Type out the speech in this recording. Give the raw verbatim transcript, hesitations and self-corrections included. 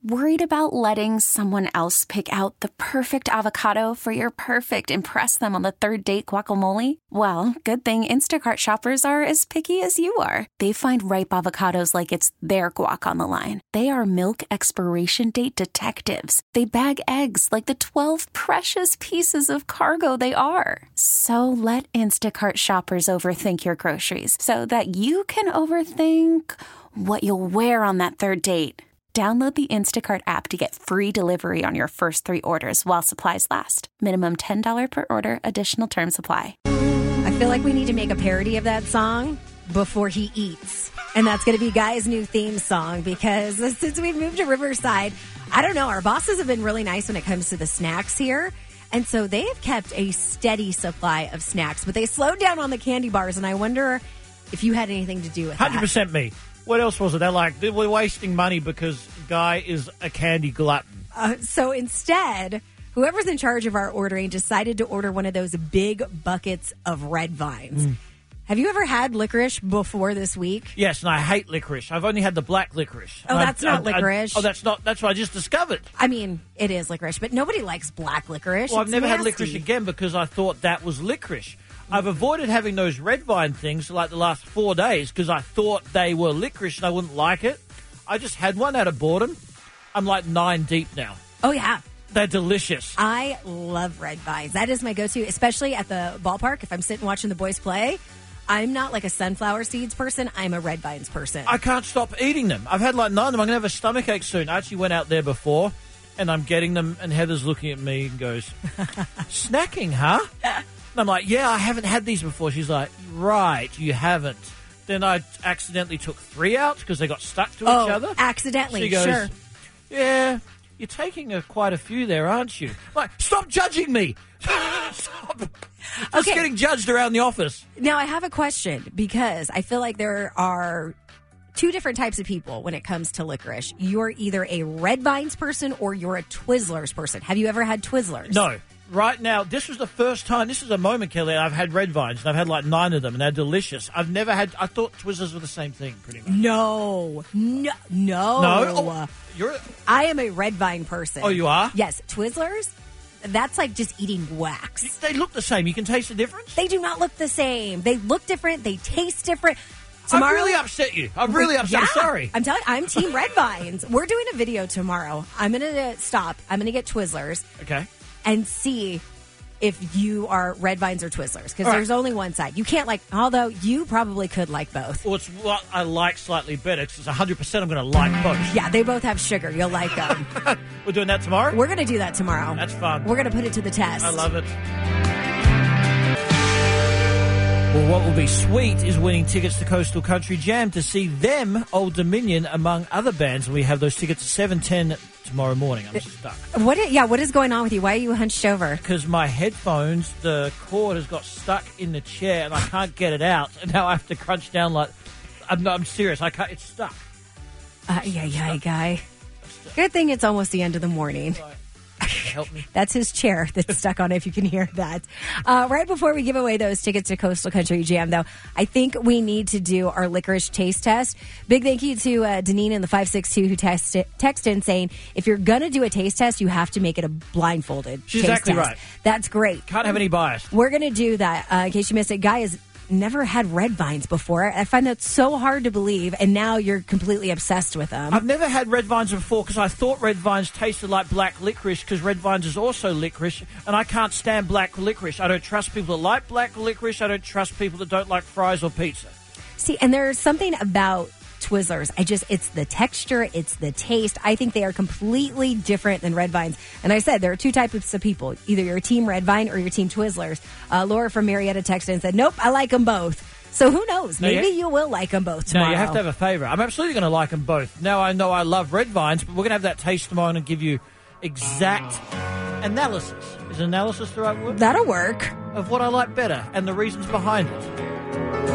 Worried about letting someone else pick out the perfect avocado for your perfect impress them on the third date guacamole? Well, good thing Instacart shoppers are as picky as you are. They find ripe avocados like it's their guac on the line. They are milk expiration date detectives. They bag eggs like the twelve precious pieces of cargo they are. So let Instacart shoppers overthink your groceries so that you can overthink what you'll wear on that third date. Download the Instacart app to get free delivery on your first three orders while supplies last. Minimum ten dollars per order. Additional terms apply. I feel like we need to make a parody of that song, Before He Eats. And that's going to be Guy's new theme song because since we've moved to Riverside, I don't know, our bosses have been really nice when it comes to the snacks here. And so they have kept a steady supply of snacks, but they slowed down on the candy bars. And I wonder if you had anything to do with that. one hundred percent me. What else was it? They're like, we're wasting money because Guy is a candy glutton. Uh, so instead, whoever's in charge of our ordering decided to order one of those big buckets of Red Vines. Mm. Have you ever had licorice before this week? Yes, and I hate licorice. I've only had the black licorice. Oh, that's I, not I, licorice. I, oh, that's not. That's what I just discovered. I mean, it is licorice, but nobody likes black licorice. Well, it's I've never nasty. had licorice again because I thought that was licorice. I've avoided having those Red Vine things for like the last four days because I thought they were licorice and I wouldn't like it. I just had one out of boredom. I'm like nine deep now. Oh, yeah. They're delicious. I love Red Vines. That is my go-to, especially at the ballpark. If I'm sitting watching the boys play, I'm not like a sunflower seeds person. I'm a Red Vines person. I can't stop eating them. I've had like nine of them. I'm going to have a stomachache soon. I actually went out there before and I'm getting them and Heather's looking at me and goes, snacking, huh? And I'm like, yeah, I haven't had these before. She's like, right, you haven't. Then I accidentally took three out because they got stuck to oh, each other. accidentally, she goes, sure. Yeah, you're taking a, quite a few there, aren't you? I'm like, stop judging me. Stop. Just okay. getting judged around the office. Now, I have a question because I feel like there are two different types of people when it comes to licorice. You're either a Red Vines person or you're a Twizzlers person. Have you ever had Twizzlers? No. Right now, this was the first time, this is a moment, Kelly, I've had Red Vines, and I've had like nine of them, and they're delicious. I've never had, I thought Twizzlers were the same thing, pretty much. No. No. No. No? Oh, you're a, I am a Red Vine person. Oh, you are? Yes. Twizzlers, that's like just eating wax. They look the same. You can taste the difference? They do not look the same. They look different. They taste different. Tomorrow, I've really upset you. I'm really upset. Yeah, I'm sorry. I'm telling you, I'm Team Red Vines. We're doing a video tomorrow. I'm going to stop. I'm going to get Twizzlers. Okay. And see if you are Red Vines or Twizzlers. Because right. there's only one side. You can't like, although you probably could like both. Well, it's what I like slightly better because it's one hundred percent I'm going to like both. Yeah, they both have sugar. You'll like them. We're doing that tomorrow? We're going to do that tomorrow. That's fun. We're going to put it to the test. I love it. Well, what will be sweet is winning tickets to Coastal Country Jam to see them, Old Dominion, among other bands. We have those tickets at seven ten tomorrow morning. I'm stuck. What? Is, yeah, what is going on with you? Why are you hunched over? Because my headphones, the cord has got stuck in the chair and I can't get it out. And now I have to crunch down like... I'm, I'm serious. I can't... It's stuck. Uh, yeah, yeah, guy. Good thing it's almost the end of the morning. Right. Help me. That's his chair that's stuck on it, if you can hear that. Uh, right before we give away those tickets to Coastal Country Jam, though, I think we need to do our licorice taste test. Big thank you to uh, Deneen in the five six two who texted, texted in saying, if you're going to do a taste test, you have to make it a blindfolded She's taste exactly test. right. That's great. Can't have any bias. We're going to do that. Uh, in case you missed it, Guy is... never had Red Vines before. I find that so hard to believe, and now you're completely obsessed with them. I've never had Red Vines before because I thought Red Vines tasted like black licorice because Red Vines is also licorice, and I can't stand black licorice. I don't trust people that like black licorice. I don't trust people that don't like fries or pizza. See, and there's something about Twizzlers. I just, it's the texture, it's the taste. I think they are completely different than Red Vines. And I said there are two types of people. Either you're Team Red Vine or you're Team Twizzlers. Uh, Laura from Marietta texted and said, nope, I like them both. So who knows? No, Maybe you, you will like them both tomorrow. No, you have to have a favourite. I'm absolutely going to like them both. Now I know I love Red Vines, but we're going to have that taste tomorrow and give you exact analysis. Is analysis the right word? That'll work. Of what I like better and the reasons behind it.